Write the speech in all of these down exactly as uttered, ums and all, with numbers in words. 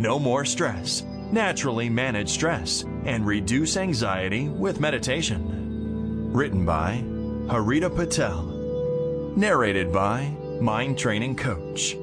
No more stress. Naturally manage stress and reduce anxiety with meditation. Written by Harita Patel. Narrated by Mind Training Coach.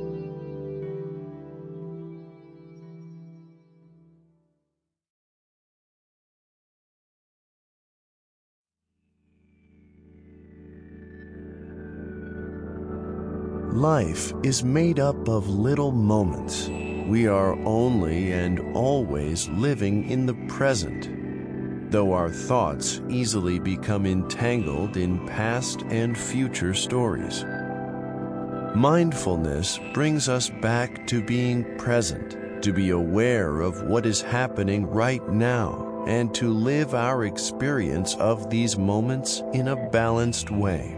Life is made up of little moments. We are only and always living in the present, though our thoughts easily become entangled in past and future stories. Mindfulness brings us back to being present, to be aware of what is happening right now, and to live our experience of these moments in a balanced way.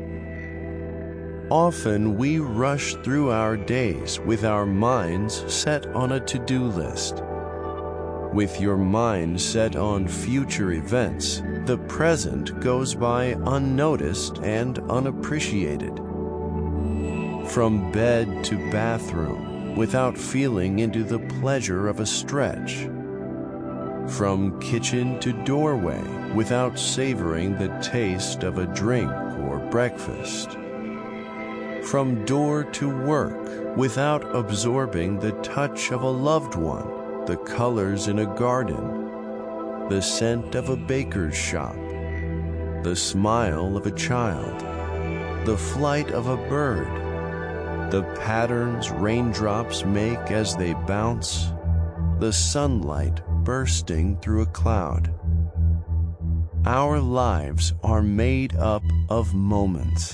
Often we rush through our days with our minds set on a to-do list. With your mind set on future events, the present goes by unnoticed and unappreciated. From bed to bathroom, without feeling into the pleasure of a stretch. From kitchen to doorway, without savoring the taste of a drink or breakfast. From door to work, without absorbing the touch of a loved one, the colors in a garden, the scent of a baker's shop, the smile of a child, the flight of a bird, the patterns raindrops make as they bounce, the sunlight bursting through a cloud. Our lives are made up of moments.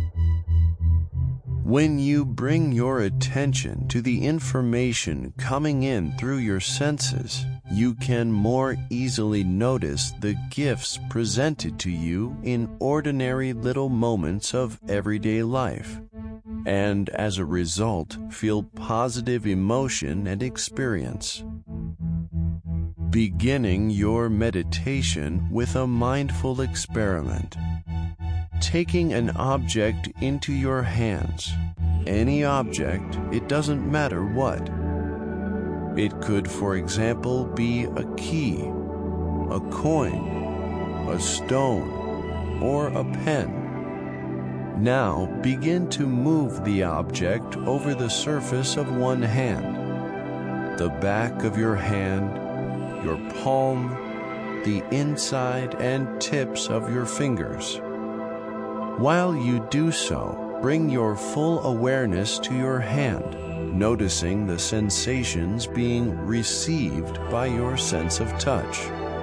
When you bring your attention to the information coming in through your senses, you can more easily notice the gifts presented to you in ordinary little moments of everyday life, and as a result, feel positive emotion and experience. Beginning your meditation with a mindful experiment. Taking an object into your hands, any object, it doesn't matter what. It could, for example, be a key, a coin, a stone, or a pen. Now begin to move the object over the surface of one hand, the back of your hand, your palm, the inside and tips of your fingers. While you do so, bring your full awareness to your hand, noticing the sensations being received by your sense of touch.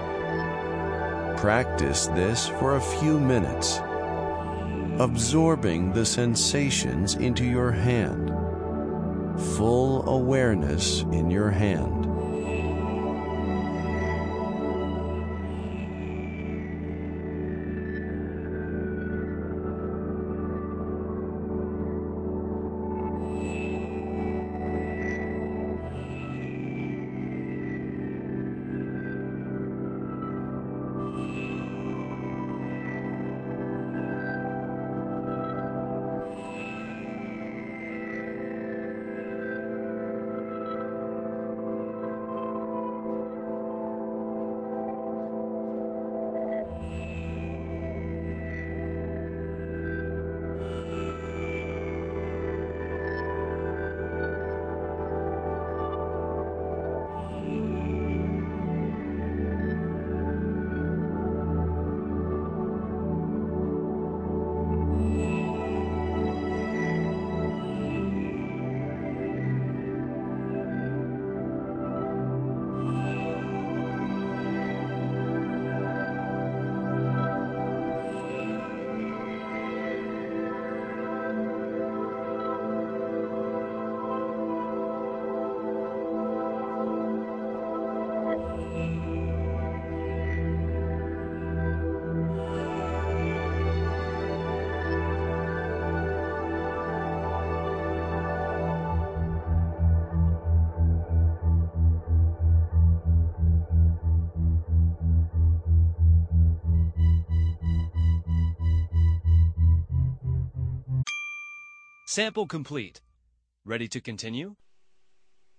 Practice this for a few minutes, absorbing the sensations into your hand. Full awareness in your hand. Sample complete. Ready to continue?